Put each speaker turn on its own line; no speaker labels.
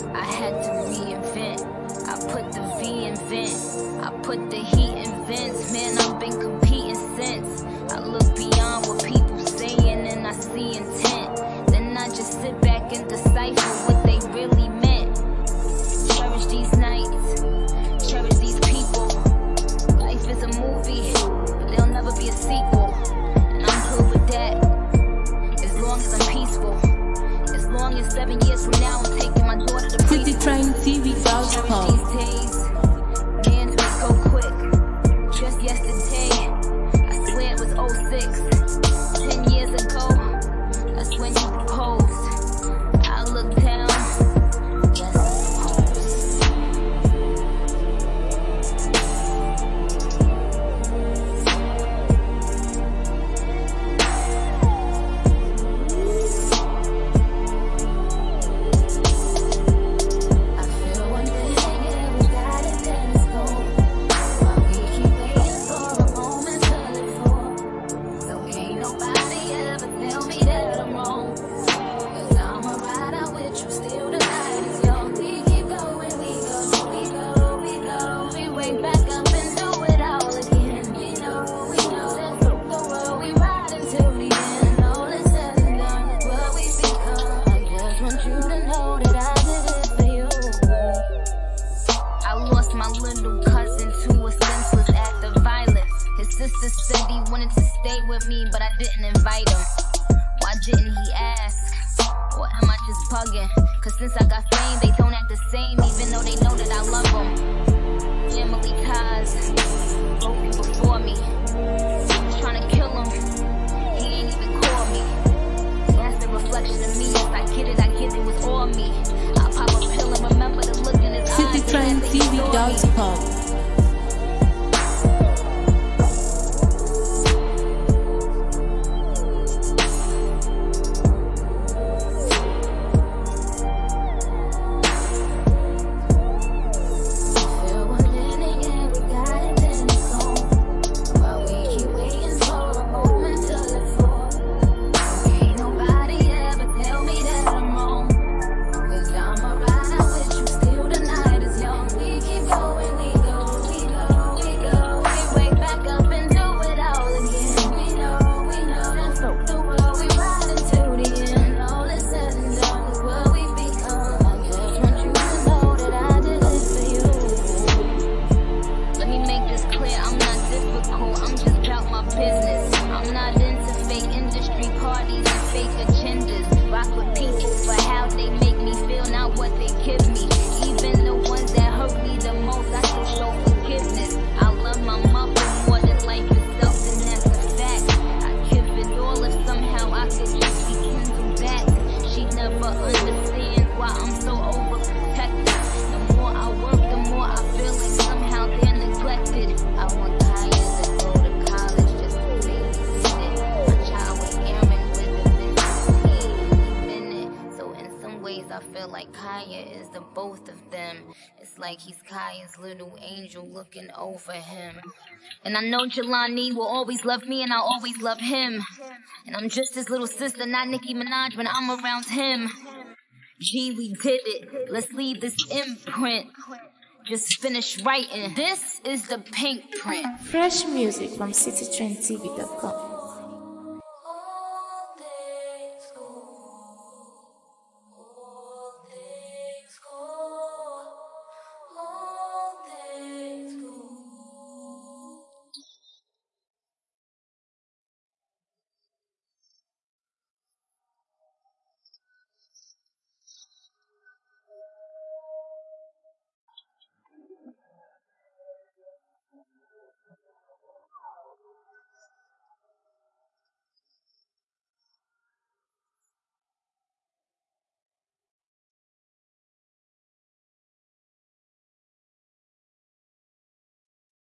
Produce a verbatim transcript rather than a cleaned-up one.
I had to reinvent. I put the V in vent. I put the heat in vents. Man, I've been competing since. I look beyond what people saying and I see intent. Then I just sit back and decipher what they really meant. Cherish these nights. Cherish these people. Life is a movie, but there'll never be a sequel. And I'm good with that, as long as I'm peaceful. As long as seven years from now I'm taking my daughter to preschool.
City Train T V dot com.
These days, man's may go quick. Just yesterday, I swear it was oh six. Ten years ago, that's when you proposed. I look down, yes, I suppose. I feel one thing, yeah, we got it, then it's gone. While we keep waiting for a moment to live for. So ain't nobody ever tell me that I'm wrong. Cause I'ma ride out with you, still the night is young. We keep going, we go, we go, we go. We wake back up and do it all again. We know, we know that through the world we ride until the end. All is said and done, what we become. I just want you to know that I did it for you. I lost my little cousin to a senseless act of violence. His sister said he wanted to stay with me, but I didn't invite him. Why didn't he ask? Or am I just bugging? Cause since I got fame, they don't act the same, even though they know that I love them. Family ties broke you before me. Trying to kill him, he ain't even call me. That's the reflection of me. Yes, I get it, I get it was all me. I pop a pill and remember the look in his eyes.
City Train T V dot com.
Feel one minute, yeah, we got it, then it's gone. While we keep waiting for a moment to live for. Ain't nobody ever tell me that I'm wrong. Cause I'ma ride out with you, still the night is young. We keep going, we go, we go, we go. We wake back up and do it all again. We know, we know that through the world we ride until the end. All is said and done is what we become. I just want you to know that I did it for you. Let me make this clear, I'm not difficult, I'm just about my business. I'm not into fake industry parties and fake agendas. Rock with people for how they make me feel, not what they give me. Even the ones that hurt me the most, I still show forgiveness. I love my mother more than life itself, and that's a fact. I give it all if somehow I could just be kindled back. She never understands why I'm so overprotected. The more I work, the more I feel like somehow they're neglected. I want Kaya to go to college just to babysit it. My child was Aaron with a business minute. So in some ways I feel like Kaya is the both of them. It's like he's Kaya's little angel looking over him. And I know Jelani will always love me and I'll always love him. And I'm just his little sister, not Nicki Minaj when I'm around him. Gee, we did it. Let's leave this imprint. Just finish writing. This is the pink print.
Fresh music from City Train T V dot com.